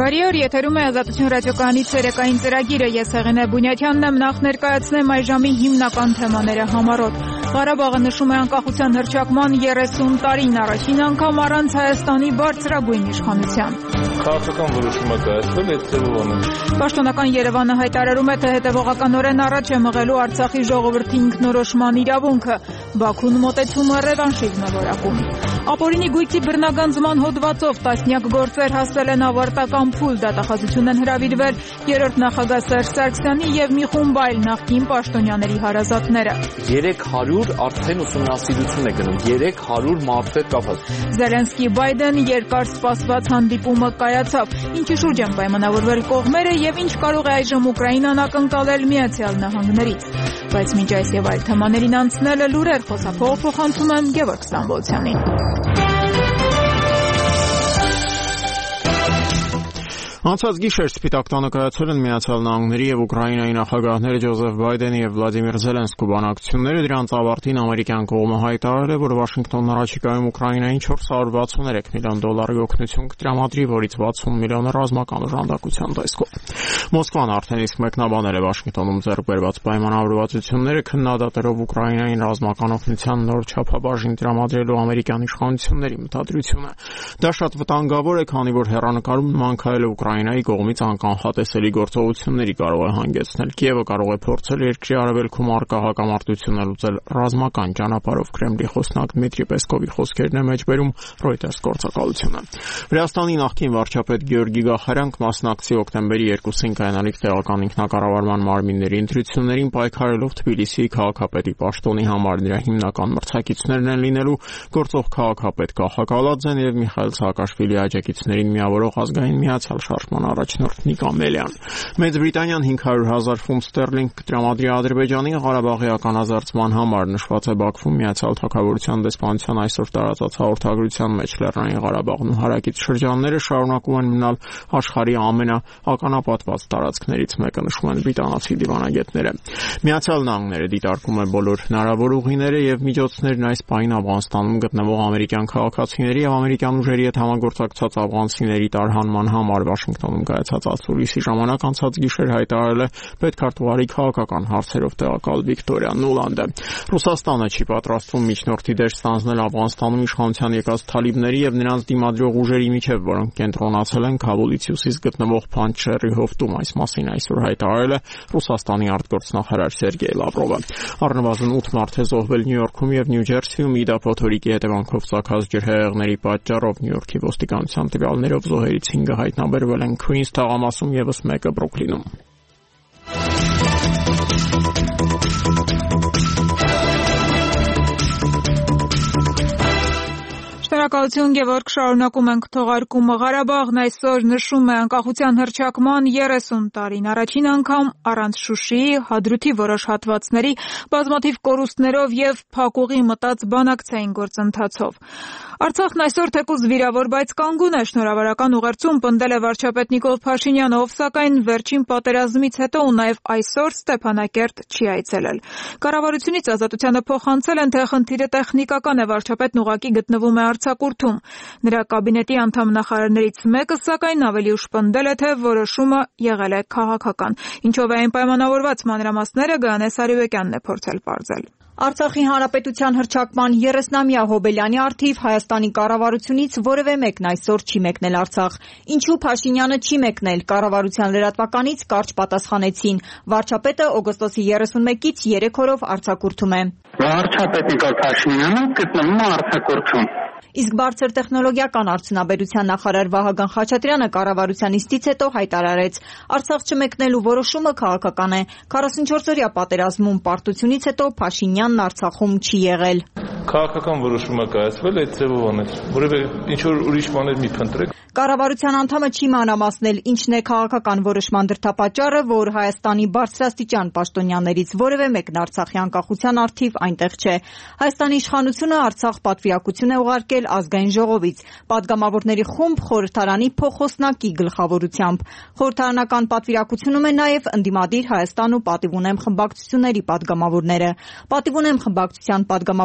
Բարի օր, եթերում է Ազատություն ռադիոկայանի ցերեկային ծրագիրը, ես Հեղինե Բունյաթյանն եմ, նախ ներկայացնեմ այժմի հիմնական թեմաները համառոտ։ Ղարաբաղը նշում է անկախության հռչակման 30 տարին, առաջին անգամ առանց Հայաստանի բարձրագույն իշխանության։ Քաղաքական որոշումը կայացվել այդ ձևով։ Պաշտոնական Երևանը հայտարարում է, թե հետևողականորեն առաջ է մղելու Արցախի ժողովրդի ինքնորոշման իրավունքը։ Բաքուն մոտեցումը ռևանշիզմ է որակում։ Ապօրինի գույքի բռնագանձման հոդվածով տասնյակ գործեր հասել են ավարտական փուլ, դատախազություն են հրավիրվել երրորդ նախագահ Սերժ Սարգսյանի եւ մի խումբ այլ նախկին պաշտոնյաների հարազատները։ 300 արդեն ուսումնասիրություն է գնում, 300 մարդու հետ կապված։ Զելենսկի-Բայդեն երկար սպասված հանդիպումը կայացավ, ինչի շուրջ են պայմանավորվել կողմերը եւ ինչ կարող է այժմ Ուկրաինան ակնկալել Միացյալ Նահանգներից։ Բայց մինչ այս եւ այլ թեմաներին անցնելը լուրեր խոսափողը փոխանցում եմ Գևորգ Ստամբոլցյանին։ Անցած գիշեր Սպիտակ տանը կայացել են Միացյալ Նահանգների եւ Ուկրաինայի նախագահները Ջոզեֆ Բայդենի եւ Վլադիմիր Զելենսկու բանակցությունները, դրանց ավարտին ամերիկյան կողմը հայտարարել է, որ Վաշինգտոնն առաջիկայում Ուկրաինային $463 միլիոն օգնություն կտրամադրի, որից 60 միլիոնը ռազմական օժանդակության տեսքով։ Մոսկվան արդեն իսկ մեկնաբանել է Վաշինգտոնում ձեռք բերված պայմանավորվածությունները, քննադատելով Ուկրաինային ռազմական օգնության նոր չափաբաժին տրամադրելու ամերիկյան իշխանությունների մտադրությունը։ Դա շատ վտանգավոր է, քանի որ հեռանկարում մանքայել Ուկրաինայի կողմից անկանխատեսելի գործողությունների կարող է հանգեցնել։ Կիևը կարող է փորձել երկրի արևելքում առկա հակամարտությունը լուծել ռազմական ճանապարհով։ Կրեմլի խոսնակ Դմիտրի Պեսկովի խոսքերն է մեջբերում Reuters գործակալությունը։ Վրաստանի նախկին վարչապետ Գեորգի Գախարյանք մասնակցի օկտեմբերի 2-ին կայանալիք տեղական ինքնակառավարման մարմինների ընտրություններին, պայքարելով Թբիլիսիի քաղաքապետի պաշտոնի համար։ Նրա հիմնական մրցակիցներն են լինելու գործող քաղաքապետ Կախա Կալաձեն եւ Միխայել Սաակաշվիլի աջակիցներին միավորող ազգային միացյալ շարժման առաջնորդ Նիկո Ամելյան։ Մեծ Բրիտանիան 500,000 ֆունտ ստերլինգ կտրամադրի Ադրբեջանին Ղարաբաղի ականազերծման համար, նշված է Բաքվում Միացյալ Թագավորության դեսպանության այսօր տարածած հաղորդագրության մեջ։ Լեռնային Ղարաբաղն ու հարակից շրջանները շարունակում են մնալ աշխարհի ամենաականապատված տարածքներից մեկը, նշում են բրիտանացի դիվանագետները։ Միացյալ Նահանգները դիտարկում է բոլոր հնարավոր ուղիները եւ միջոցներն այս պահին Աֆղանստանում գտնվող ամերիկյան քաղաքացիների եւ ամերիկյան ուժերի հետ համագործակցած աֆղանցիների տարհանման համար։ Վաշինգտոնում կայացած ացուլիսի ժամանակ անցած գիշեր հայտարարել է պետքարտուղարի քաղաքական հարցերով տեղակալ Վիկտորիա Նուլանդը։ Ռուսաստանը չի պատրաստվում միջնորդի դեր ստանձնել Աֆղանստանում իշխանության եկած թալիբների եւ նրանց դիմադրող ուժերի միջև, որոնք կենտրոնացել են Քաբուլից հյուսիս գտնվող Փանջշերի հովտում։ Այս մասին այսօր հայտարարել է Ռուսաստանի արտգործնախարար Սերգեյ Լավրովը։ Առնվազն 8 մարդ է զոհվել Նյու Յորքում եւ Նյու Ջերսիում իդափոթորիկի հետևանքով ծագած ջրհեղեղների պատճառով։ Նյու Յորքի ոստիկանության տվյալներով զոհերից 5-ը հայտնաբերվել են Քվինս թաղամասում, եւս մեկը Բրուքլինում։ Շնորհակալություն Գևորգ, շարունակում ենք թողարկումը։ Ղարաբաղն այսօր նշում է անկախության հռչակման 30 տարին, առաջին անգամ առանց Շուշիի, Հադրութի որոշ հատվածների, բազմաթիվ կորուստներով եւ փակուղի մտած բանակցային գործընթացով։ Արցախն այսօր թեկուզ վիրավոր, բայց կանգուն է։ Շնորհավորական ուղերձում պնդել է վարչապետ Նիկոլ Փաշինյանը, ով սակայն վերջին պատերազմից հետո ու նաեւ այսօր Ստեփանակերտ չի այցելել։ Կառավարությունից Ազատությանը փոխանցել են, թե խնդիրը տեխնիկական է, վարչապետն ուղղակի գտնվում է արձակուրդում։ Նրա կաբինետի անդամ նախարարներից մեկը սակայն ավելի ուշ պնդել է, թե որոշումը եղել է քաղաքական։ Ինչով է այն պայմանավորված, մանրամասները Գայանե Սարիբեկյանն է փորձել պարզել։ Արցախի հանրապետության հռչակման 30-ամյա հոբելյանի առթիվ Հայաստանի կառավարությունից որևէ մեկն այսօր չի մեկնել Արցախ։ Ինչու Փաշինյանը չի մեկնել, կառավարության լրատվականից կարճ պատասխանեցին։ Վարչապետը օգոստոսի 31-ից 3 օրով արձակուրդում է։ Վարչապետ Նիկոլ Փաշինյանը գտնվում է արձակուրդում։ Իսկ բարձր տեխնոլոգիական արդյունաբերության նախարար Վահագն Խաչատրյանը կառավարության նիստից հետո հայտարարեց. Արցախ չմեկնելու որոշումը քաղաքական է։ 44-օրյա պատերազմում պարտությունից հետո Փաշինյանն Արցախում չի եղել։ Քաղաքական որոշումը կայացվել այդ ձևով անեց։ Որևէ ինչ որ ուրիշ բաներ մի փնտրեք։ Կառավարության անդամը չի մանրամասնել ինչն է քաղաքական որոշման դրդապատճառը, որ Հայաստանի բարձրաստիճան պաշտոնյաներից որևէ մեկն Արցախի անկախության առթիվ այնտեղ չէ։ Հայաստանի իշխանությունը Արցախ պատվիրակություն է ուղարկել ազգային ժողովից, падգամավորների խումբ խորհրդարանի փոխոսնակի գլխավորությամբ։ Խորհրդարանական պատվիրակությունում է նաև ընդդիմադիր Հայաստան ու Պատիվ ունեմ խմբակցությունների падգամավորները։ Պատիվ ունեմ խմբակցության падգամավոր Տիգրան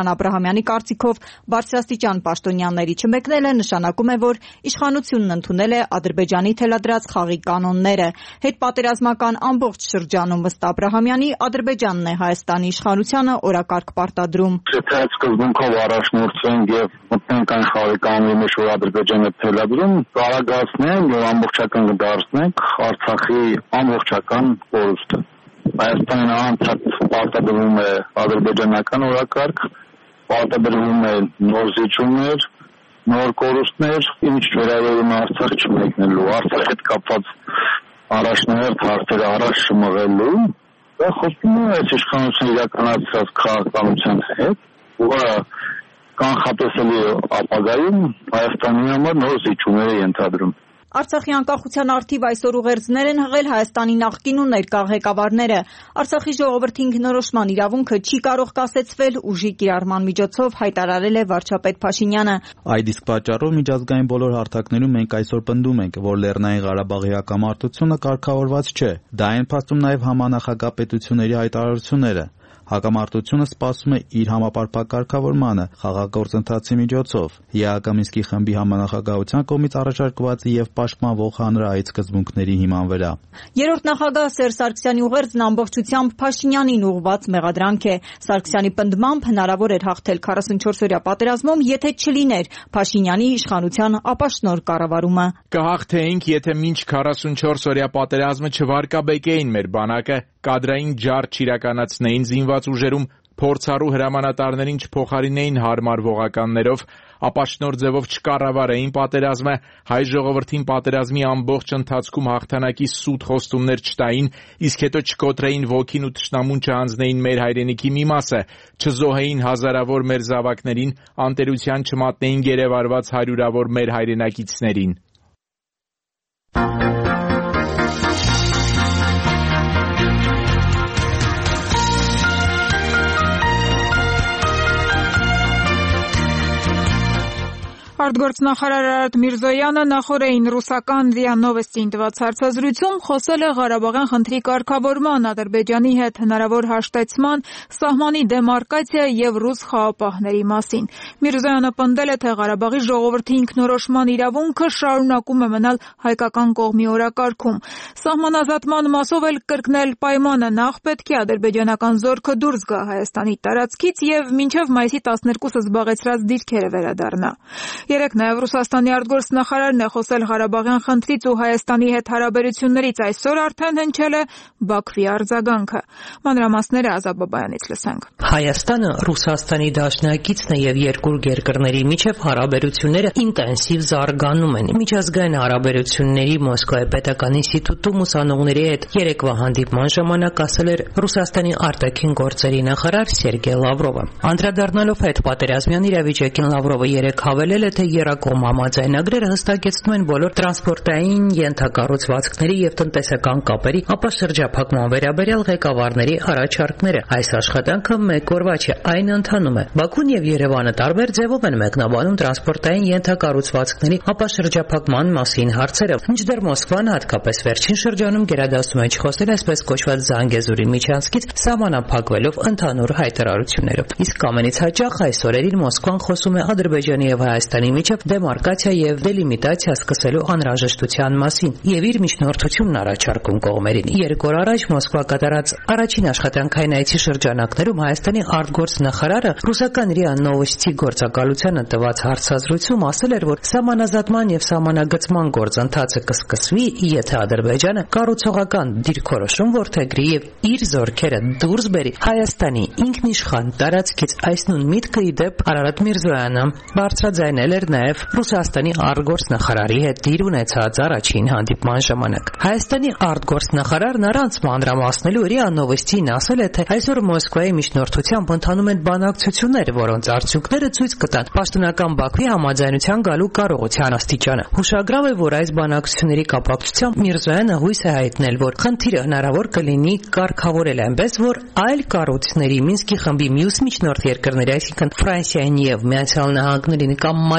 Տիգրան Աբրահամյանի կարծիքով բարձրաստիճան պաշտոնյաների չմեկնելը նշանակում է, որ իշխանությունն ընդունել է Ադրբեջանի թելադրած խաղի կանոնները։ Հետպատերազմական ամբողջ շրջանում, ըստ Աբրահամյանի, Ադրբեջանն է Հայաստանի իշխանությանը օրակարգ պարտադրում։ Եթե սկզբունքով առաջնորդվենք եւ մտնենք այն խաղի կանոնի մեջ, որ Ադրբեջանը թելադրում, կարագացնենք եւ ամբողջական կդարձնենք Արցախի ամբողջական կորուստը։ Հայաստանն անցած պարտադրվում է ադրբեջանական օրակարգ, պարտադրվում է նոր զիջումներ, նոր կորուստներ, ինչ վերաբերում է Արցախ չմեկնելու, Արցախի հետ կապված առաջնահերթ հարցերը առաջ չմղելու, դա խոսում է այս իշխանությունը իրականացրած քաղաքականության հետ, որը կանխատեսելի ապագայում Հայաստանի համար նոր զիջումներ է ենթադրում։ Արցախի անկախության առթիվ այսօր ուղերձներ են հղել Հայաստանի նախկին ու ներկա ղեկավարները։ Արցախի ժողովրդի ինքնորոշման իրավունքը չի կարող կասեցվել ուժի կիրառման միջոցով, հայտարարել է վարչապետ Փաշինյանը։ Այդ իսկ պատճառով միջազգային բոլոր հարթակներում մենք այսօր պնդում ենք, որ Լեռնային Ղարաբաղի հակամարտությունը կարգավորված չէ։ Դա են փաստում նաև համանախագահ պետությունների հայտարարությունները։ Հակամարտությունը սպասում է իր համապարփակ կարգավորմանը խաղաղագործընթացի միջոցով, ԵԱՀԿ Մինսկի խմբի համանախագահության կողմից առաջարկված եւ պաշտպանվող հանրահայտ սկզբունքների հիման վրա։ Երրորդ նախագահ Սերժ Սարգսյանի ուղերձն ամբողջությամբ Փաշինյանին ուղղված մեղադրանք է։ Սարգսյանի պնդմամբ հնարավոր էր հաղթել 44-օրյա պատերազմում, եթե չլիներ Փաշինյանի իշխանության ապաշնոր կառավարումը։ Կհաղթեինք, եթե մինչ 44-օրյա պատերազմը չվարկաբեկեին մեր բանակը, կադրային ջարդ չիրականացնեին զինված ուժերում, փորձառու հրամանատարներին չփոխարինեին հարմար ողականներով, ապաշնոր ձևով չկառավարեին պատերազմը, հայ ժողովրդին պատերազմի ամբողջ ընթացքում հաղթանակի սուտ խոստումներ չտային, իսկ հետո չկոտրեին ոգին ու թշնամուն չհանձնեին մեր հայրենիքի մի մասը, չզոհեին հազարավոր մեր զավակներին, անտերության չմատնեին գերեվարված հարյուրավոր մեր հայրենակիցներին։ Արտգործնախարար Արարատ Միրզոյանը նախորդին ռուսական ՌԻԱ Նովոստին տված հարցազրույցում խոսել է Ղարաբաղյան խնդրի կարգավորման, Ադրբեջանի հետ հնարավոր հաշտեցման, սահմանի դեմարկացիա եւ ռուս խաղապահների մասին։ Միրզոյանը պնդել է, թե Ղարաբաղի ժողովրդի ինքնորոշման իրավունքը շարունակում է մնալ հայկական կողմի օրակարգում։ Սահմանազատման մասով էլ կրկնել պայմանը նախ պետք է ադրբեջանական զորքը դուրս գա Հայաստանի տարածքից եւ մինչեւ մայիսի 12-ը զբաղեցրած դիրքերը վերադառնա։ Երեկ նաև Ռուսաստանի արտգործնախարարն է խոսել Ղարաբաղյան խնդրից ու Հայաստանի հետ հարաբերություններից, այսօր արդեն հնչել է Բաքվի արձագանքը։ Մանրամասները Ազատ Բաբայանից լսենք։ Հայաստանը Ռուսաստանի դաշնակիցն է եւ երկու երկրների միջև հարաբերությունները ինտենսիվ զարգանում են։ Միջազգային հարաբերությունների Մոսկվայի պետական ինստիտուտում ուսանողների հետ երեկվա հանդիպման ժամանակ ասել էր Ռուսաստանի արտաքին գործերի նախարար Սերգեյ Լավրովը։ Անդրադառնալով հետպատերազմյան իրավիճակին Լավրովը երեկ հավելել է, թե Երակոմ համաձայնագրերը հստակեցնում են բոլոր տրանսպորտային ենթակառուցվածքների եւ տնտեսական կապերի, ապա շրջափակման վերաբերյալ ղեկավարների առաջարկները։ Այս աշխատանքը մեկ օրվա չէ, այն ընթանում է։ Բաքուն եւ Երևանը տարբեր ձևով են մեկնաբանում տրանսպորտային ենթակառուցվածքների, ապա շրջափակման մասին հարցերը։ Մինչդեռ Մոսկվան հատկապես վերջին շրջանում գերադասում է չխոսել այսպես կոչված Զանգեզուրի միջանցքից սահմանափակվելով ընդհանուր հայտարարություններով։ Իսկ ամենից հաճախ այս օրերին Մոսկվան խոսում է Ադրբեջանի եւ Հայաստանի միջև դեմարկացիա եւ դելիմիտացիա սկսելու անհրաժեշտության մասին եւ իր միջնորդությունն առաջարկում կողմերին։ Երկու օր առաջ Մոսկվա կատարած առաջին աշխատանքային այցի շրջանակներում Հայաստանի արտգործնախարարը ռուսական ՌԻԱ Նովոստի գործակալությանը տված հարցազրույցում ասել էր, որ սահմանազատման եւ սահմանագծման գործընթացը կսկսվի, եթե Ադրբեջանը կառուցողական դիրքորոշում որդեգրի եւ իր զորքերը դուրս բերի Հայաստանի ինքնիշխան տարածքից։ Այս նույն միտքը ի դեպ Արարատ Միրզոյանը բարձրաձայնել էր նաև Ռուսաստանի արտգործնախարարի հետ դիր ունեցած առաջին հանդիպման ժամանակ։ Հայաստանի արտգործնախարարն առանց մանրամասնելու ՌԻԱ Նովոստին ասել է, թե այսօր Մոսկվայի միջնորդությամբ ընթանում են բանակցություններ, որոնց արդյունքները ցույց կտան պաշտոնական Բաքվի համաձայնության գալու կարողության աստիճանը։ Հուշագրավ է, որ այս բանակցությունների կապակցությամբ Միրզոյանը հույս է հայտնել, որ խնդիրը հնարավոր կլինի կարգավորել այնպես, որ այլ կառույցների Մինսկի խմբի մյուս միջնորդ երկրների, այսինքն Ֆրանսիային եւ Միացյալ Նահանգներին կամ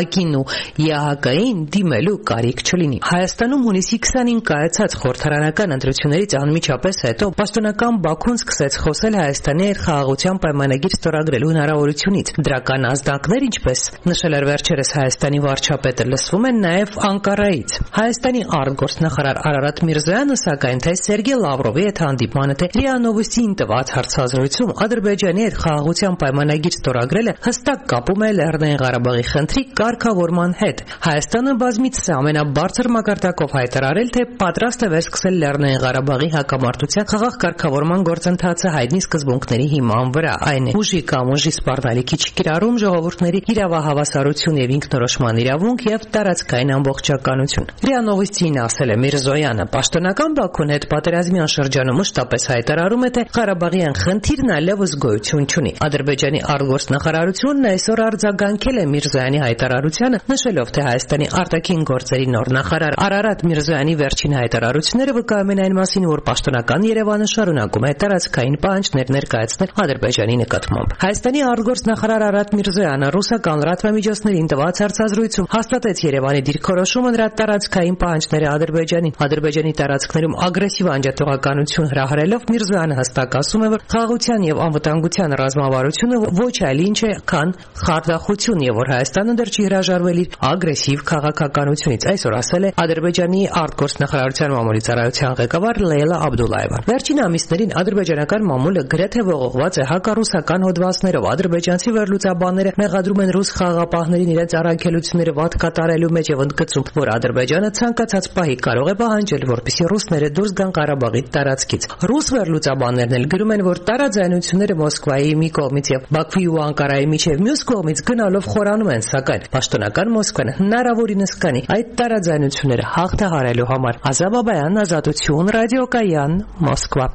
ՄԱԿ-ին ու ԵԱՀԿ-ին դիմելու կարիք չլինի։ Հայաստանում հունիսի 25-ին կայացած խորհրդարանական ընտրություններից անմիջապես հետո պաշտոնական Բաքուն սկսեց խոսել Հայաստանի հետ խաղաղության պայմանագիր ստորագրելու հնարավորությունից։ Դրական ազդակներ, ինչպես նշել էր վերջերս Հայաստանի վարչապետը, լսվում են նաև Անկարայից։ Հայաստանի արտգործնախարար Արարատ Միրզոյանը, սակայն թե Սերգեյ Լավրովի հետ հանդիպմանը, թե ՌԻԱ Նովոստիին տված հարցազրույցում Ադրբեջանի հետ խաղաղության պայմանագիր ստորագրելը հստակ կապում է Լեռնային Ղարաբաղի խնդրի կարգավորման հետ։ Հայաստանը բազմիցս է ամենաբարձր մակարդակով հայտարարել, թե պատրաստ է վերսկսել Լեռնային Ղարաբաղի հակամարտության խաղաղ կարգավորման գործընթացը հայտնի սկզբունքների հիման վրա։ Այն է ուժի կամ ուժի սպառնալիքի չկիրառում, ժողովուրդների իրավահավասարություն եւ ինքնորոշման իրավունք եւ տարածքային ամբողջականություն։ ՌԻԱ Նովոստիին ասել է Միրզոյանը, պաշտոնական Բաքուն հետ պատերազմյան շրջանում մշտապես հայտարարում է, թե Ղարաբաղյան խնդիրն այլևս գոյություն չունի։ Ադրբեջանի արտգործնախարարությունն այսօր արձագանքել է Միրզոյանի հայտարարությանը, նշելով, թե Հայաստանի արտաքին գործերի նոր նախարար Արարատ Միրզոյանի վերջին հայտարարությունները վկայում են այն մասին, որ պաշտոնական Երևանը շարունակում է տարածքային պահանջներ ներկայացնել Ադրբեջանի նկատմամբ։ Հայաստանի արտգործնախարար Արարատ Միրզոյանը ռուսական լրատվամիջոցներին տված հարցազրույցում հաստատեց Երևանի դիրքորոշումը նրա տարածքային պահանջները Ադրբեջանին։ Ադրբեջանի տարածքներում ագրեսիվ անջատողականություն հրահրելով Միրզոյանը հստակ ասում է, որ խաղաղության եւ անվտանգության ռազմավարությունը ոչ այլ ինչ է, քան խարդախություն եւ որ Հայաստանը դեռ չի հրաժարվել իր ագրեսիվ քաղաքականությունից, այսօր ասել է Ադրբեջանի արտգործնախարարության մամուլի ծառայության ղեկավար Լեյլա Աբդուլլայևան։ Վերջին ամիսներին ադրբեջանական մամուլը գրեթե ողողված է հակառուսական հոդվածներով։ Ադրբեջանցի վերլուծաբանները մեղադրում են ռուս խաղաղապահներին իրենց առաքելությունները վատ կատարելու մեջ եւ ընդգծում, որ Ադրբեջանը ցանկացած պահի կարող է պահանջել, որպեսզի ռուսները դուրս գան Ղարաբաղի տարածքից։ Ռուս վերլուծաբաններն էլ գրում են, որ տարաձայնությունները Մոսկվայի մի կողմից եւ Բաքվի ու Անկարայի միջև մյուս կողմից գնալով խորանում են, սակայն պաշտոնական Մոսկվան հնարավորինս կանի այդ տարաձայնությունները հաղթահարելու համար։ Ազա Բաբայան, Ազատություն, Ռադիոկայան, Մոսկվա։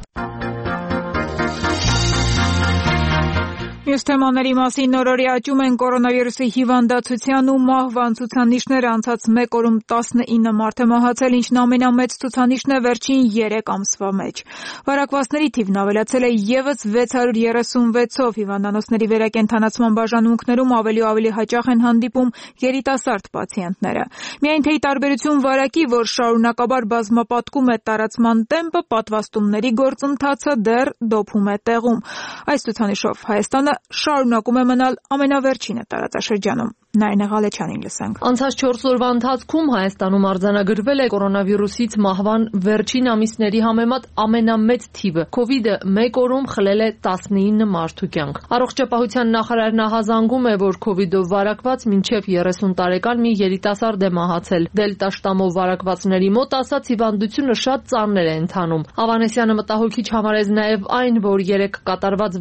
Մյուս թեմաների մասին նորորի աճում են կորոնավիրուսի հիվանդացության ու մահվան ցուցանիշները։ Անցած մեկ օրում 19 մարդ է մահացել, ինչն ամենամեծ ցուցանիշն է վերջին 3 ամսվա մեջ։ Վարակվածների թիվն ավելացել է եւս 636-ով։ Հիվանդանոցների վերակենդանացման բաժանմունքներում ավելի ու ավելի հաճախ են հանդիպում երիտասարդ պացիենտները։ Միայն թե ի տարբերություն վարակի, որ շարունակաբար բազմապատկում է տարածման տեմպը, պատվաստումների գործընթացը դեռ դոփում է տեղում։ Այս ցուցանիշով Հայաստանը շարունակում է մնալ ամենավերջինը տարածաշրջանում։ Նայնե Ղալեչյանին լսենք։ Անցած 4 օրվա ընթացքում Հայաստանում արձանագրվել է կորոնավիրուսից մահվան վերջին ամիսների համեմատ ամենամեծ թիվը։ Քովիդը մեկ օրում խլել է 19 մարդու կյանք։ Առողջապահության նախարարն ահազանգում է, որ քովիդով վարակված մինչև 30 տարեկան մի երիտասարդ է մահացել։ Դելտա շտամով վարակվածների մոտ ասած հիվանդությունը շատ ծանր է ընթանում։ Ավանեսյանը մտահոգիչ համարեց նաև այն, որ 3 կատարված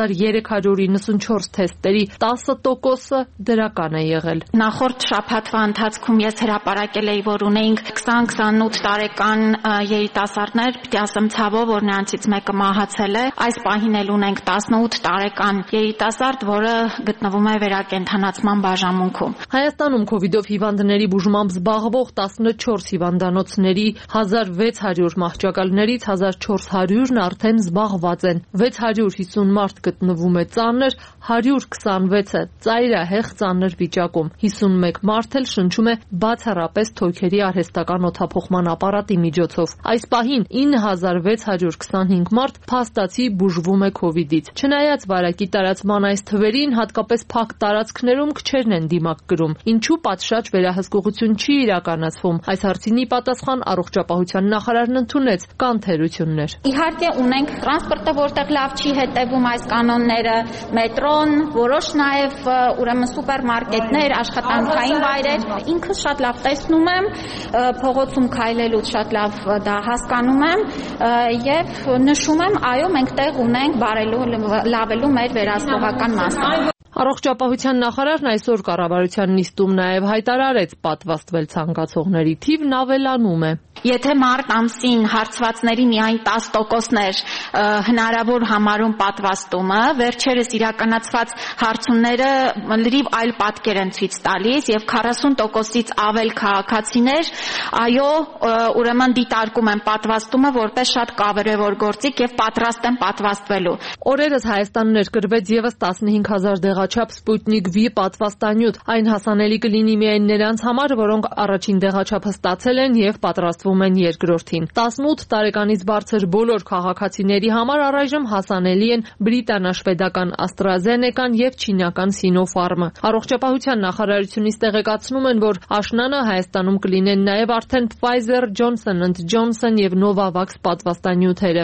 6394 թեստերի 10%-ը դրական է եղել։ Նախորդ շաբաթվա ընթացքում ես հրապարակել էի, որ ունեինք 20-28 տարեկան երիտասարդներ, պիտի ասեմ ցավով, որ նրանցից մեկը մահացել է։ Այս պահին էլ ունենք 18 տարեկան երիտասարդ, որը գտնվում է վերակենդանացման բաժանմունքում։ Հայաստանում քովիդով հիվանդների բուժմամբ զբաղվող 14 հիվանդանոցների 1600 մահճակալներից 1400-ն արդեն զբաղված են։ 650 մարդ գտնվում է ծանր, 126-ը ծայրահեղ ծանր վիճակում։ 51 մարդ էլ շնչում է բացառապես թոքերի արհեստական օդափոխման ապարատի միջոցով։ Այս պահին 9625 մարդ փաստացի բուժվում է քովիդից։ Չնայած վարակի տարածման այս թվերին, հատկապես փակ տարածքներում քչերն են դիմակ կրում։ Ինչու պատշաճ վերահսկողություն չի իրականացվում։ Այս հարցին ի պատասխան առողջապահության նախարարն ընդունեց կան թերություններ։ Իհարկե ունենք տրանսպորտը, որտեղ լավ չի հետևում այս կանոնները, մետրոն, որոշ նաև ուրեմն սուպերմարկետներ, աշխատանքային վայրեր։ Ինքս շատ լավ տեսնում եմ, փողոցում քայլելուց շատ լավ դա հասկանում եմ եւ նշում եմ, այո, մենք տեղ ունենք բարելու լավելու մեր վերահսկողական մասը։ Առողջապահության նախարարն այսօր կառավարության նիստում նաև հայտարարեց, պատվաստվել ցանկացողների թիվն ավելանում է։ Եթե մարտ ամսին հարցվածների միայն 10%-ն էր հնարավոր համարում պատվաստումը, վերջերս իրականացված հարցումները լրիվ այլ պատկեր են ցույց տալիս եւ 40%-ից ավել քաղաքացիներ ուրեմն դիտարկում են պատվաստումը որպես շատ կարևոր գործիք եւ պատրաստ են պատվաստվելու։ Օրերս Հայաստանում ներկրվեց եւս 15000 դեղաչափ Sputnik V պատվաստանյութ։ Այն հասանելի կլինի միայն նրանց համար, որոնք առաջին դեղաչափը ստացել են եւ պատրաստվում են երկրորդին։ 18 տարեկանից բարձր բոլոր քաղաքացիների համար առայժմ հասանելի են բրիտանա-շվեդական AstraZeneca-ն եւ չինական Sinopharm-ը։ Առողջապահության նախարարությունից տեղեկացնում են, որ աշնանը Հայաստանում կլինեն նաեւ արդեն Pfizer, Johnson & Johnson եւ Novavax պատվաստանյութերը։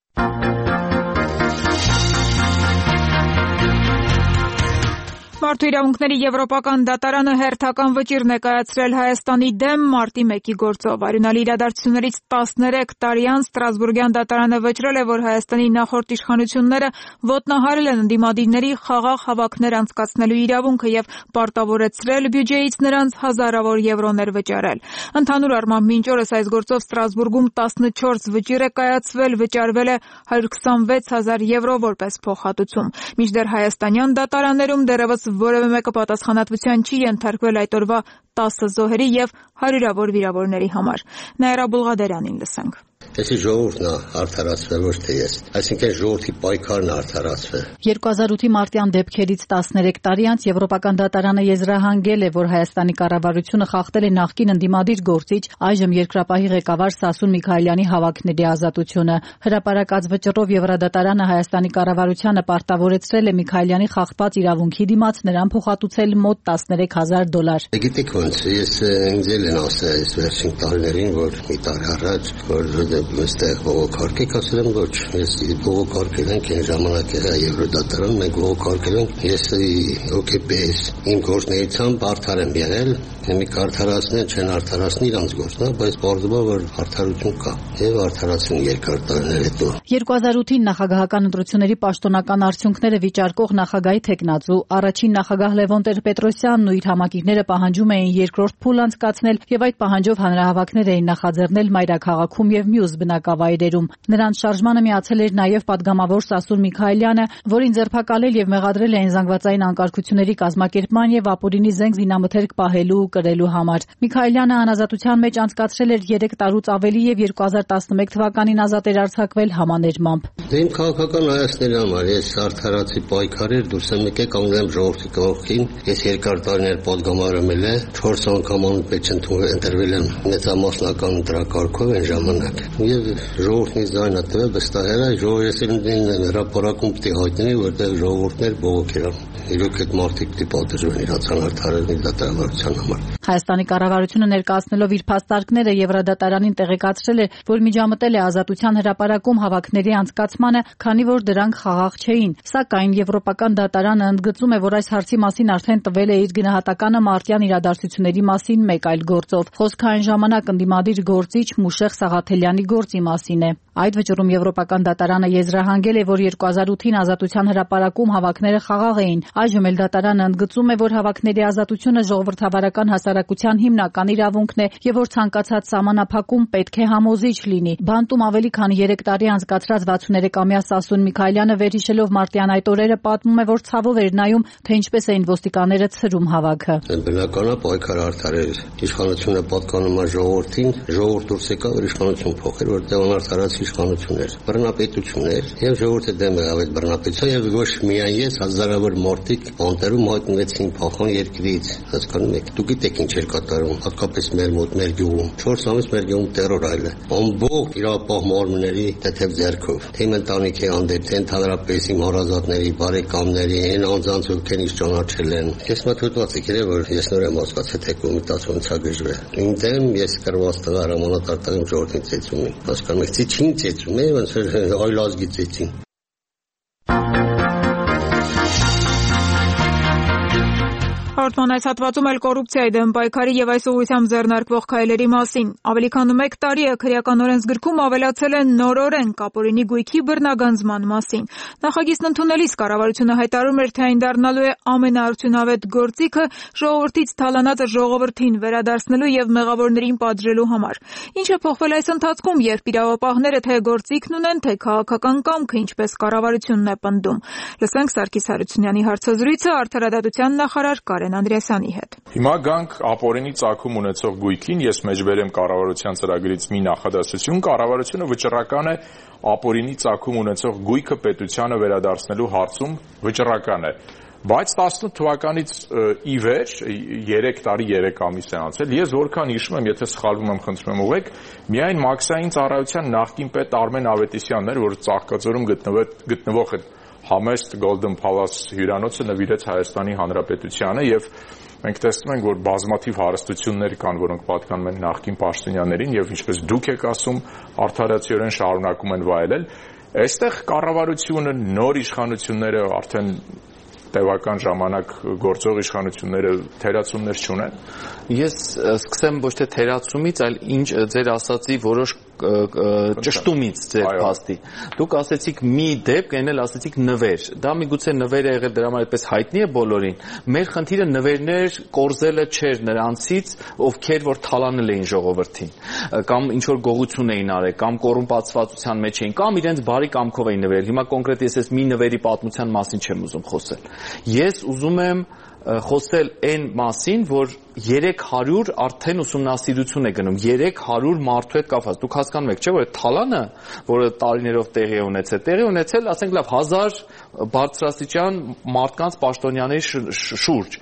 Մարդու իրավունքների եվրոպական դատարանը հերթական վճիռ ներկայացրել Հայաստանի դեմ մարտի 1-ի գործով։ Արյունալի իրադարձություններից 13 տարի անց Ստրասբուրգյան դատարանը վճռել է, որ Հայաստանի նախորդ իշխանությունները ոտնահարել են ընդդիմադիրների խաղաղ հավաքներ անցկացնելու իրավունքը եւ պարտավորեցրել բյուջեից նրանց հազարավոր եվրոներ վճարել։ Ընդհանուր առմամբ մինչ օրս այս գործով Ստրասբուրգում 14 վճիռ է կայացվել, վճարվել է 126,000 եվրո որպես փոխհատուցում։ Մինչդեռ հայաստանյան դատարաններում դեռևս որևէ մեկը պատասխանատվության չի ենթարկվել այդ օրվա 10 զոհերի եւ հարյուրավոր վիրավորների համար։ Նաիրա Բուլղադերյանին լսենք։ Այսի ժողովուրդն է արդարացվել, ոչ թե ես։ Այսինքն ժողովրդի պայքարն է արդարացվել։ 2008-ի մարտյան դեպքերից 13 տարի անց Եվրոպական դատարանը եզրահանգել է, որ Հայաստանի կառավարությունը խախտել է նախկին ընդդիմադիր գործիչ, այժմ երկրապահի ղեկավար Սասուն Միքայելյանի հավաքների ազատությունը։ Հրապարակած վճռով Եվրադատարանը Հայաստանի կառավարությանը պարտավորեցրել է Միքայելյանի խախտված իրավունքի դիմաց նրան փոխհատուցել մոտ $13,000։ Գիտեք ոնց, ես ինձ են ասել այս վերջին տարիներին, որ մի տարի առաջ որ այստեղ բողոքարկ եք, ասել եմ ոչ, ես բողոքարկել ենք այն ժամանակ Եվրոդատարան, մենք բողոքարկել ենք, ես OKP-ս իմ գործնեությամբ արդար եմ եղել, մի կարդարացնեն, չեն արդարացնի իրանց գործն, բայց բարձրաբար որ արդարություն կա եւ արդարացին երկար տարիներ հետո։ 2008-ին նախագահական ընտրությունների պաշտոնական արդյունքները վիճարկող նախագահի թեկնածու առաջին նախագահ Լևոն Տեր-Պետրոսյանն ու իր համակիները պահանջում էին երկրորդ փուլ անցկացնել եւ այդ պահանջով հանրահավաքներ էին նախաձեռնել Մայրաքաղաքում եւ մյուս բնակավայրերում։ Նրանց շարժմանը միացել էր նաեւ падգամավոր Սասուն Միքայելյանը, որին ձերբակալել եւ մեղադրել էին զանգվածային անկարգությունների կազմակերպման եւ ապօրինի զենք զինամթերք պահելու ու կրելու համար։ Միքայելյանը անազատության մեջ անցկացրել էր 3 տարուց ավելի եւ 2011 թվականին ազատ էր արձակվել համաներմամբ։ Իմ քաղաքական հայացքների համար ես արդարացի պայքարեր դուրս եմ եկել կանգնել եմ ժողովրդի կողքին։ Ես երկար տարիներ падգամավորել եմ 4 անգամ անպետ ընտրվել եմ մեծամասնական դրակարգով այն ժամանակ։ Եվ ժողովրդի զայնը տվել վստահ էր, ժողովրդին հրապարակում պետք է հայտնի, որտեղ ժողովուրդներ բողոքել են։ Իրոք այդ մարդիկ պետք է պատժվեն իրաց անարդարների դատարանության համար։ Հայաստանի կառավարությունը ներկայացնելով իր փաստարկները Եվրադատարանին տեղեկացրել է, որ միջամտել է ազատության հրապարակում հավաքների անցկացմանը, քանի որ դրանք խաղաղ չէին։ Սակայն Եվրոպական դատարանը ընդգծում է, որ այս հարցի մասին արդեն տվել է իր գնահատականը մարտյան իրադարձությունների մասին մեկ այլ գործով։ Խոսքը այն ժամանակ ընդդիմադիր գործիչ Մուշեղ Սաղաթելյանի գործի մասին է։ Այդ վճռում Եվրոպական դատարանը եզրահանգել է, որ 2008-ին ազատության հրապարակում հավաքները խաղաղ էին։ Այժմ էլ դատարանը ընդգծում է, որ հավաքների ազատությունը ժողովրդավարական հասարակության հիմնական իրավունքն է եւ որ ցանկացած սահմանափակում պետք է համոզիչ լինի։ Բանտում ավելի քան 3 տարի անցկացրած 63-ամյա Սասուն Միքայելյանը վերհիշելով մարտյան այդ օրերը պատմում է, որ ցավով էր նայում, թե ինչպես էին ոստիկանները ցրում հավաքը։ Բնականաբար պայքար արդար էր։ Իշխանությունը պատկանում է ժողովրդին, ժողովուրդ դուրս եկավ որ իշխանություն փոխեր, որտեղ անարդարացի իշխանություն էր, բռնապետություն էր եւ ժողովուրդը դեմ եղավ այդ բռնապետության եւ ոչ միայն ես, հազարավոր մարդիկ անտերում հայտնվեցին փախան երկրից, հասկանում եք։ Դուք գիտեք ինչ էր կատարում, հատկապես մեր մոտ մեր գյուղում 4 ամիս մեր գյուղում տերոր այլ է։ Ամբողջ իրապահ մարմինների թեթև ձեռքով, թե իմ ընտանիքի հանդեպ, թե ընդհանրապես իմ հարազատների, բարեկամների, այն անձանց ովքեր ինձ ճանաչել են։ Ես մտածված եք երբ որ ես նոր եմ հասկացել թե կոմիտացիոն ցագժվե։ Ինձ ես կրված տղա հրամանատարտարում ժողովրդին ծեծում եմ։ Հասկանում եք, ինչ ծեծում է, ոնց այլ ազգի ծեծին։ Հաղորդման այս հատվածում էլ կոռուպցիայի դեմ պայքարի եւ այս ուղղությամբ ձեռնարկվող քայլերի մասին։ Ավելի քան 1 տարի է քրեական օրենսգրքում ավելացել են նոր օրենք ապօրինի գույքի բռնագանձման մասին։ Նախագիծն ընդունելիս կառավարությունը հայտարարում էր, թե այն դառնալու է ամենաարդյունավետ գործիքը ժողովրդից թալանածը ժողովրդին վերադարձնելու եւ մեղավորներին պատժելու համար։ Ինչը փոխվել այս ընթացքում, երբ իրավապահները թե գործիքն ունեն, թե քաղաքական կամքը, ինչպես կառավարությունն է պնդում։ Լսենք Սարգիս Հարությունյանի հարցազրույցը Արդարադատության նախարար Կարեն Անդրեասյանի հետ։ Հիմա գանք ապօրինի ծագում ունեցող գույքին, ես մեջբերեմ կառավարության ծրագրից մի նախադասություն, կառավարությունը վճռական է ապօրինի ծագում ունեցող գույքը պետությանը վերադարձնելու հարցում վճռական է։ Բայց 18 թվականից ի վեր 3 տարի 3 ամիս է անցել։ Ես որքան հիշում եմ, եթե սխալվում եմ, խնդրում եմ ուղղեք, միայն մաքսային ծառայության նախկին պետ Արմեն Ավետիսյանն էր, որ Ծաղկաձորում գտնվող այդ Համեստ Golden Palace հյուրանոցը նվիրեց Հայաստանի Հանրապետությանը եւ մենք տեսնում ենք, որ բազմաթիվ հարստություններ կան, որոնք պատկանում են նախկին պաշտոնյաներին եւ ինչպես դուք եք ասում, արդարացիորեն շարունակում են վայելել։ Այստեղ կառավարությունը նոր իշխանությունները արդեն տևական ժամանակ գործող իշխանությունները թերացումներ չունեն։ Ես սկսեմ ոչ թե թերացումից, այլ ինչ ձեր ասացի որոշ ճշտումից ձեր փաստի։ Դուք ասեցիք մի դեպք, այն էլ ասեցիք նվեր։ Դա միգուցե նվեր է եղել, դրա համար այդպես հայտնի է բոլորին։ Մեր խնդիրը նվերներ կորզելը չէր նրանցից, ովքեր որ թալանել էին ժողովրդին, կամ ինչ որ գողություն էին արել, կամ կոռումպացվածության մեջ էին, կամ իրենց բարի կամքով էին նվերել։ Հիմա կոնկրետ ես մի նվերի պատմության մասին չեմ ուզում խոսել։ Ես ուզում եմ խոսել այն մասին, որ 300 արդեն ուսումնասիրություն է գնում 300 մարդու հետ կապված։ Դուք հասկանում եք, չէ՞, որ այդ թալանը, որը տարիներով տեղի է ունեցել, ասենք լավ 1000 բարձրաստիճան մարդկանց պաշտոնյաների շուրջ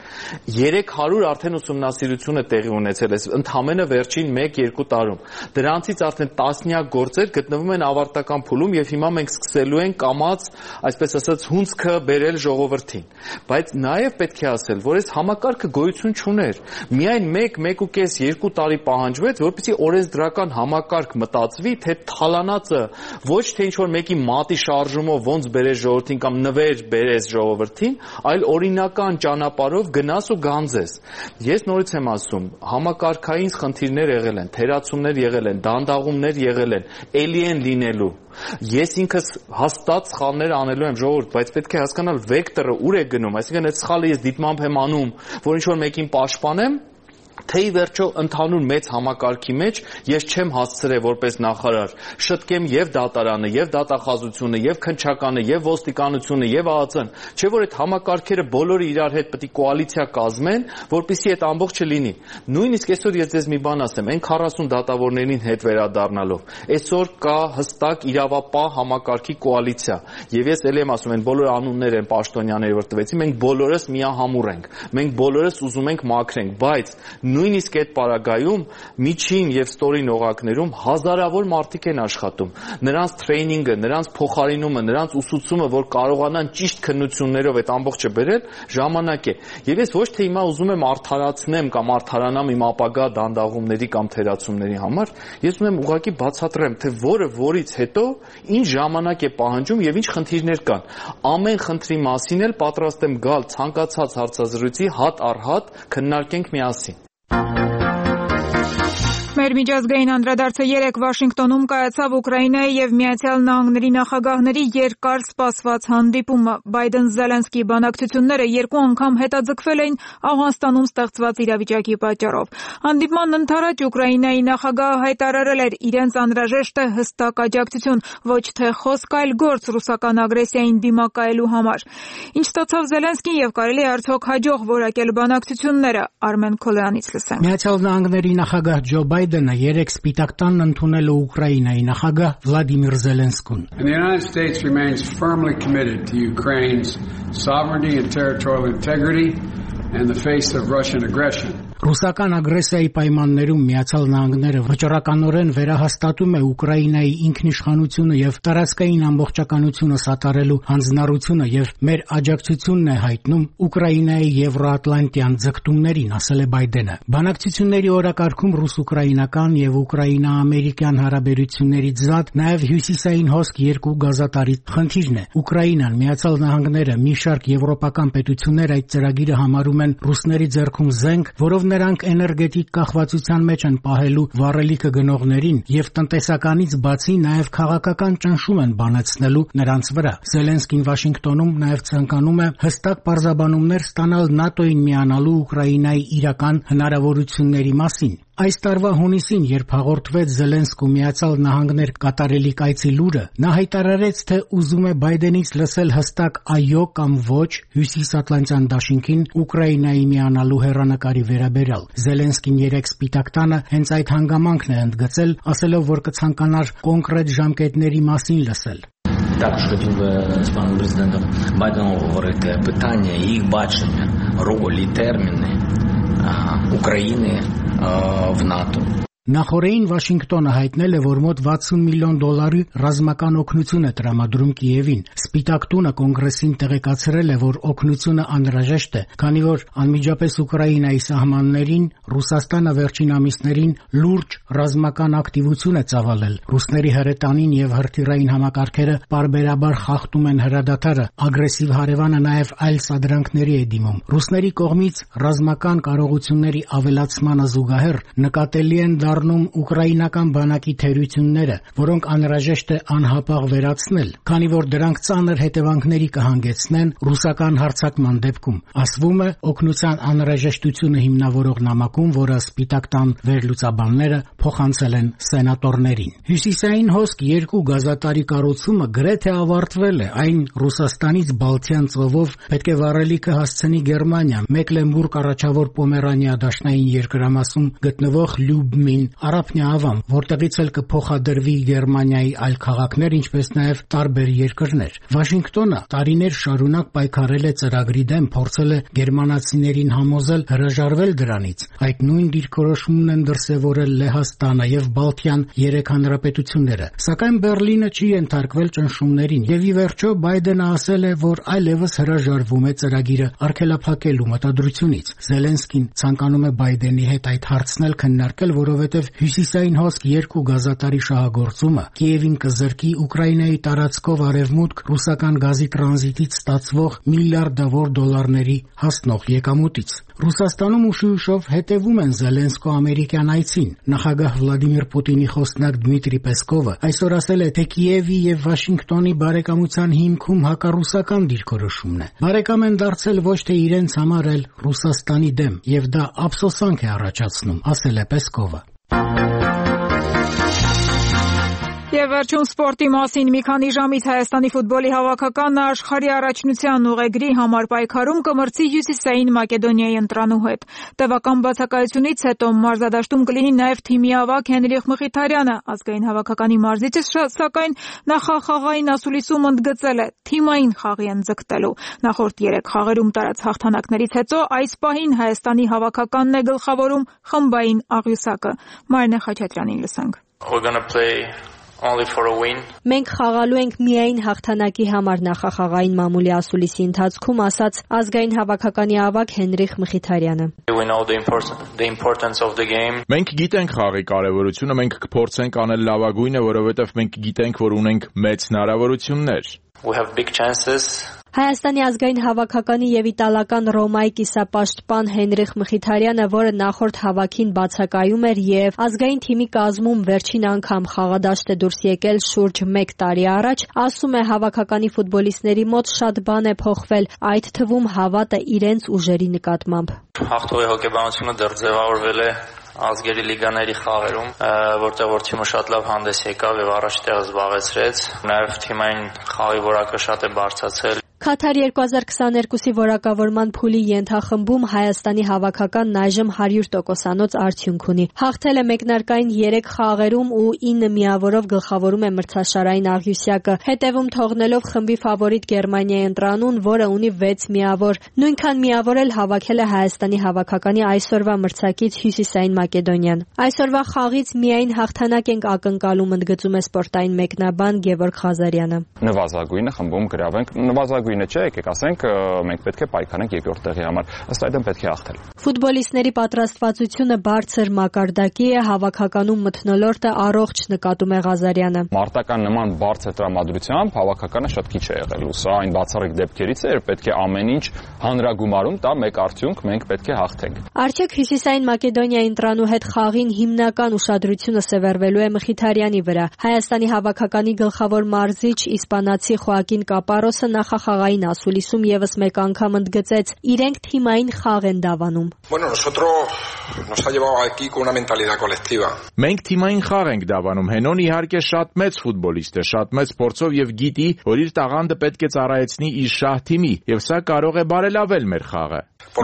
300 արդեն ուսումնասիրություն է տեղի ունեցել ընդամենը վերջին 1-2 տարում։ Դրանցից արդեն տասնյակ գործեր գտնվում են ավարտական փուլում եւ հիմա մենք սկսելու ենք կամած, այսպես ասած, հունցքը բերել ժողովրդին։ Բայց նաեւ պետք է ասել, որ այս համակարգը գոյություն չուներ։ Միայն 1-1.5-2 տարի պահանջվեց, որպեսզի օրենսդրական համակարգ մտածվի, թե թալանածը ոչ թե ինչ-որ մեկի մատի շարժումով ոնց բերես ժողովրդին կամ նվեր բերես ժողովրդին, այլ օրինական ճանապարհով գնաս ու գանձես։ Ես նորից եմ ասում, համակարգային խնդիրներ եղել են, թերացումներ եղել են, դանդաղումներ եղել են, ելի են լինելու։ Ես ինքս հաստատ սխալներ անելու եմ ժողովուրդ, բայց պետք է հասկանալ վեկտորը ուր է գնում, այսինքն այդ սխալը ես դիտմամբ եմ անում, որ ինչ-որ մեկին պաշտպանեմ, թե ի վերջո ընդհանուր մեծ համակարգի մեջ ես չեմ հասցրել որպես նախարար շտկեմ եւ դատարանը, եւ դատախազությունը, եւ քննչականը, եւ ոստիկանությունը, եւ ԱԱԾ-ն, չէ՞ որ այդ համակարգերը բոլորը իրար հետ պետք է կոալիցիա կազմեն, որպեսզի այդ ամբողջը լինի։ Նույնիսկ այսօր ես ձեզ մի բան ասեմ, այն 40 դատավորներին հետ վերադառնալով, այսօր կա հստակ իրավապահ համակարգի կոալիցիա, եւ ես ելի եմ ասում, այն բոլոր անուններ են պաշտոնյաների որ տվեցի, մենք բոլորս միահամուռ ենք, մենք բոլորս ուզում ենք մաքրենք, բայց նույնիսկ այդ պարագայում միջին եւ ստորին օղակներում հազարավոր մարդիկ են աշխատում։ Նրանց տրեյնինգը, նրանց փոխարինումը, նրանց ուսուցումը, որ կարողանան ճիշտ քննություններով այդ ամբողջը բերել, ժամանակ է։ Եվ ես ոչ թե հիմա ուզում եմ արդարացնեմ կամ արդարանամ իմ ապագա դանդաղումների կամ թերացումների համար, ես ուզում եմ ուղղակի բացատրեմ, թե որը որից հետո ինչ ժամանակ է պահանջում եւ ինչ խնդիրներ կան։ Ամեն խնդրի մասին էլ պատրաստ եմ գալ ցանկացած հարցազրույցի հատ առ հատ քննարկենք միասին։ Մեր միջազգային անդրադարձը 3 Վաշինգտոնում կայացավ Ուկրաինայի եւ Միացյալ Նահանգների նախագահների երկար սպասված հանդիպումը։ Բայդեն-Զելենսկի բանակցությունները 2 անգամ հետաձգվել էին Աֆղանստանում ստեղծված իրավիճակի պատճառով։ Հանդիպման ընթരാճ Ուկրաինայի նախագահը հայտարարել էր իրենց անհրաժեշտ է հստակ աջակցություն, ոչ թե խոսք, այլ գործ ռուսական ագրեսիային դիմակայելու համար։ Ինչ ստացավ Զելենսկին եւ կարելի է արդյոք հաջող որակել բանակցությունները, Արմեն Քոլյանից լսենք։ Միացյալ Նահանգների նախագահ Ջո Բայդենը 3 սպիտակ տանն ընդունել է Ուկրաինայի նախագահ Վլադիմիր Զելենսկուն։ The United States remains firmly committed to Ukraine's sovereignty and territorial integrity in the face of Russian aggression. Ռուսական ագրեսիայի պայմաններում Միացյալ Նահանգները վճռականորեն վերահաստատում է Ուկրաինայի ինքնիշխանությունը եւ տարածքային ամբողջականությունը սատարելու հանձնառությունը եւ մեր աջակցությունն է հայտնում Ուկրաինայի եվրոատլանտյան ձգտումներին, ասել է Բայդենը։ Բանակցությունների օրակարգում ռուս-ուկրաինական եւ ուկրաինա-ամերիկյան հարաբերություններից զատ նաեւ հյուսիսային հոսք 2 գազատարի խնդիրն է։ Ուկրաինան, Միացյալ Նահանգները, մի շարք եվրոպական պետություններ այդ ծրագիրը համարում են ռուսների ձեռքում զենք, որով նրանք էներգետիկ կախվածության մեջ են պահելու վառելիքը գնողներին եւ տնտեսականից բացի նաեւ քաղաքական ճնշում են բանացնելու նրանց վրա։ Զելենսկին Վաշինգտոնում նաեւ ցանկանում է հստակ պարզաբանումներ ստանալ ՆԱՏՕ-ին միանալու Ուկրաինայի իրական հնարավորությունների մասին։ Այս տարվա հունիսին, երբ հաղորդվեց Զելենսկու Միացյալ Նահանգներ կատարելիք այցի լուրը, նա հայտարարեց, թե ուզում է Բայդենից լսել հստակ այո կամ ոչ հյուսիսատլանտյան դաշինքին Ուկրաինայի միանալու հեռանկարի վերաբերյալ։ Զելենսկին երեք Սպիտակ տանը հենց այդ հանգամանքն է ընդգծել, ասելով, որ կցանկանար կոնկրետ ժամկետների մասին լսել։ Також хотів би з паном президентом Байденом говорити питання їх бачення, ролі, терміни України в НАТО. Նախորդին Վաշինգտոնը հայտնել է, որ մոտ $60 միլիոն ռազմական օգնություն է տրամադրում Կիևին։ Սպիտակ տունը կոնգրեսին տեղեկացրել է, որ օգնությունը անհրաժեշտ է, քանի որ անմիջապես Ուկրաինայի սահմաններին Ռուսաստանը վերջին ամիսներին լուրջ ռազմական ակտիվություն է ծավալել։ Ռուսների հրետանին եւ հրթիռային համակարգերը պարբերաբար խախտում են հրադադարը, ագրեսիվ հարևանը նաեւ այլ սադրանքների է դիմում։ Ռուսների կողմից ռազմական կարողությունների ավելացմանը զուգահեռ նկատելի են դառնում ուկրաինական բանակի թերությունները, որոնք անհրաժեշտ է անհապաղ վերացնել, քանի որ դրանք ծանր հետևանքների կհանգեցնեն ռուսական հարձակման դեպքում։ Ասվում է, օգնության անհրաժեշտությունը հիմնավորող նամակում, որը Սպիտակ տան վերլուծաբանները փոխանցել են սենատորներին։ Հյուսիսային հոսք 2 գազատարի կառուցումը գրեթե ավարտվել է, այն Ռուսաստանից Բալթյան ծովով պետք է վառելիքը հասցնի Գերմանիա, Մեկլենբուրգ առաջավոր Պոմերանիա դաշնային երկրամասում գտնվող Լյուբմին Արաբնյա ավամ, որտեղից էլ կփոխադրվի Գերմանիայի այլ քաղաքներ, ինչպես նաև տարբեր երկրներ։ Վաշինգտոնը տարիներ շարունակ պայքարել է ծրագրի դեմ, փորձել է գերմանացիներին համոզել հրաժարվել դրանից։ Այդ նույն դիրքորոշումն են դրսևորել Լեհաստանը եւ Բալթյան 3 հանրապետությունները։ Սակայն Բերլինը չի ենթարկվել ճնշումներին եւ ի վերջո Բայդենը ասել է, որ այլևս հրաժարվում է ծրագիրը արգելափակելու մտադրությունից։ Զելենսկին ցանկանում է Բայդենի հետ այդ հարցն էլ քննարկել, որովհետև հյուսիսային հոսք 2 գազատարի շահագործումը Կիևին կզրկի Ուկրաինայի տարածքով արևմուտք ռուսական գազի տրանզիտից ստացվող միլիարդավոր դոլարների հասնող եկամուտից։ Ռուսաստանում ուշի-ուշով հետևում են Զելենսկո-ամերիկյան այցին։ Նախագահ Վլադիմիր Պուտինի խոսնակ Դմիտրի Պեսկովը այսօր ասել է, թե Կիևի եւ Վաշինգտոնի բարեկամության հիմքում հակառուսական դիրքորոշումն է։ Բարեկամ են դարձել ոչ թե իրենց համար, այլ Ռուսաստանի դեմ, եւ դա ափսոսանք է առաջացնում, ասել է Պեսկովը։ Եվ վերջում սպորտի մասին մի քանի ժամից Հայաստանի ֆուտբոլի հավաքականն աշխարհի առաջնության ուղեգրի համար պայքարում կմրցի Հյուսիսային Մակեդոնիայի ընտրանու հետ։ Տևական բացակայությունից հետո մարզադաշտում կլինի նաև թիմի ավագ Հենրիխ Մխիթարյանը։ Ազգային հավաքականի մարզիչը սակայն նախախաղային ասուլիսում ընդգծել է թիմային խաղի են ձգտելու։ Նախորդ 3 խաղերում տարած հաղթանակներից հետո այս պահին Հայաստանի հավաքականն է գլխավորում խմբային աղյուսակը։ Մարինե Խաչատրյանին լսենք։ Մենք խաղալու ենք միայն հաղթանակի համար, նախախաղային մամուլի ասուլիսի ընթացքում ասաց ազգային հավաքականի ավագ Հենրիխ Մխիթարյանը։ Մենք գիտենք խաղի կարևորությունը, մենք կփորձենք անել լավագույնը, որովհետև մենք գիտենք, որ ունենք մեծ հնարավորություններ։ Հայաստանի ազգային հավաքականի եւ իտալական Ռոմայի կիսապաշտպան Հենրիխ Մխիթարյանը, որը նախորդ հավաքին բացակայում էր եւ ազգային թիմի կազմում վերջին անգամ խաղադաշտ է դուրս եկել շուրջ 1 տարի առաջ, ասում է հավաքականի ֆուտբոլիստների մոտ շատ բան է փոխվել, այդ թվում հավատը իրենց ուժերի նկատմամբ։ Հաղթողի հոգեբանությունը դեռ ձևավորվել է ազգերի լիգաների խաղերում, որտեղ որ թիմը շատ լավ հանդես եկավ եւ առաջ տեղը զբաղեցրեց, նաեւ թիմային խաղի որակը շատ է բարձրացել։ Քաթար 2022-ի որակավորման փուլի ենթախմբում Հայաստանի հավաքականն այժմ 100%-անոց արդյունք ունի։ Հաղթել է մեկնարկային 3 խաղերում ու 9 միավորով գլխավորում է մրցաշարային աղյուսյակը, հետևում թողնելով խմբի ֆավորիտ Գերմանիայի ընտրանուն, որը ունի 6 միավոր։ Նույնքան միավոր էլ հավաքել է Հայաստանի հավաքականի այսօրվա մրցակից Հյուսիսային Մակեդոնիան։ Այսօրվա խաղից միայն հաղթանակ ենք ակնկալում, ընդգծում է սպորտային մեկնաբան Գևորգ Ղազարյանը։ Նվազագույնը խմբում գրավենք, նվազագույնը չէ, եկեք ասենք, մենք պետք է պայքարենք երկրորդ տեղի համար։ Ըստ այդմ պետք է հաղթել։ Ֆուտբոլիստների պատրաստվածությունը բարձր մակարդակի է, հավաքականում մթնոլորտը առողջ, նկատում է Ղազարյանը։ Մարտական նման բարձր տրամադրությամբ հավաքականը շատ քիչ է եղել, ու սա այն բացառիկ դեպքերից է, պետք է ամեն ինչ հանրագումարում տա մեկ արդյունք, մենք պետք է հաղթենք։ Արդյոք Հյուսիսային Մակեդոնիայի ընտրանու հետ խաղին հիմնական ուշադրությունը սևեռվելու է Մխիթարյանի վրա։ Հայաստանի հավաքականի գլխավոր մարզիչ իսպանացի Խոակին Կապարոսը նախախաղային ասուլիսում եւս մեկ անգամ ընդգծեց, իրենք թիմային խաղ են դավանում։ Մենք թիմային խաղ ենք դավանում։ Հենոն իհարկե շատ մեծ ֆուտբոլիստ է, շատ մեծ փորձով եւ գիտի, որ իր տաղանդը պետք է ծառայեցնի իր շահ թիմի, եւ սա կարող է բարելավել մեր խաղը։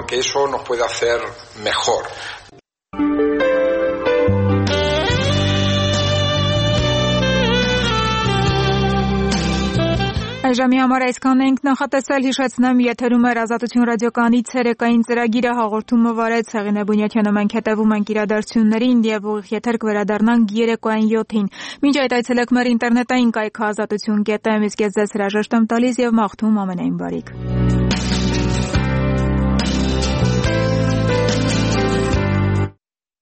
Այժմի համար այսքան ենք նախատեսել, հիշեցնեմ, եթերում էր Ազատություն ռադիոկայանի ցերեկային ծրագիրը, հաղորդումը վարեց Հեղինե Բունյաթյանը, մենք հետևում ենք իրադարձություններին եւ ուղիղ եթեր կվերադառնանք երեկոյան 7-ին։ Մինչ այդ այցելեք մեր ինտերնետային կայքը azatutun.am, իսկ ես ձեզ հրաժեշտ եմ տալիս եւ մաղթում ամենայն բարիք։